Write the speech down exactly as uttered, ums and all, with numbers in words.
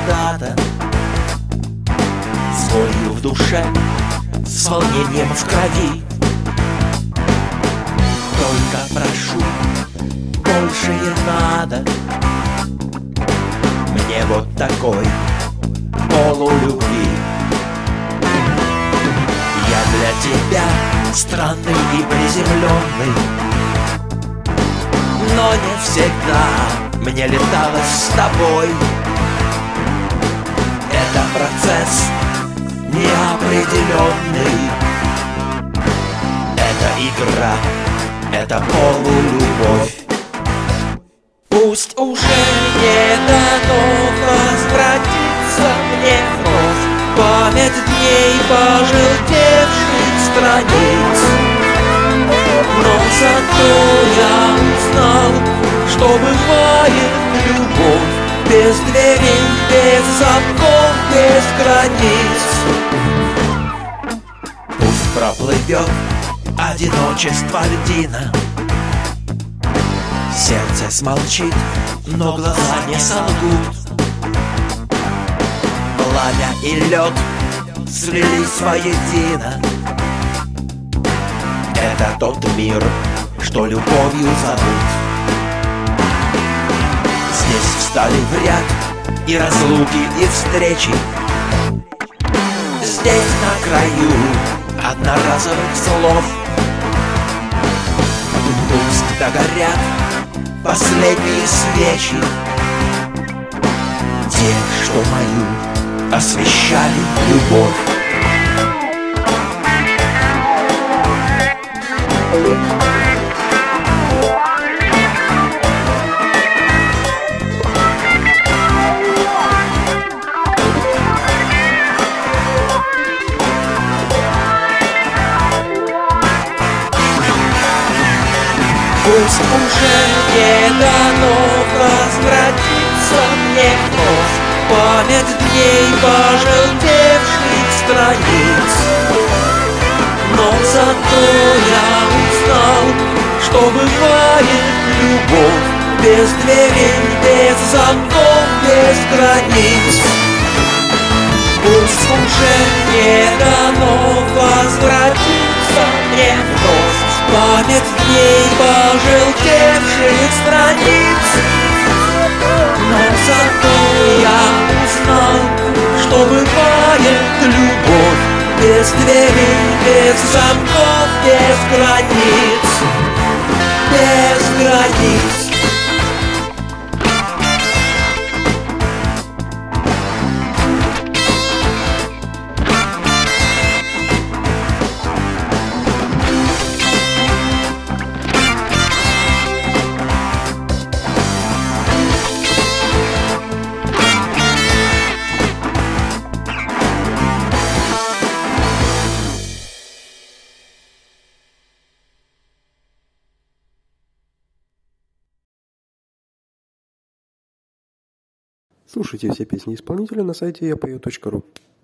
когда-то, с болью в душе, с волнением в крови. Только прошу, больше не надо мне вот такой полулюбви. Я для тебя странный и приземленный, но не всегда мне леталось с тобой. Это процесс неопределенный, это игра, это полулюбовь. Пусть уже не дано возвратиться мне вновь память дней пожелтевших страниц, но зато я узнал, что бывает любовь без дверей, без замков, без границ. Пусть проплывет одиночество льдина, сердце смолчит, но глаза не солгут. Пламя и лед слились воедино. Это тот мир, что любовью зовут. Здесь встали в ряд и разлуки, и встречи. Здесь на краю одноразовых слов. Пусть догорят последние свечи, те, что мою освещали любовь. Пусть уже не дано возвратиться мне вновь память дней пожелтевших страниц, но зато я узнал, что бывает любовь без дверей, без замков, без границ. Пусть уже не дано возвратиться мне вновь память дней пожелтевших страниц, но зато я узнал, что бывает любовь без дверей, без замков, без границ, без границ. Слушайте все песни исполнителя на сайте я пою точка ру.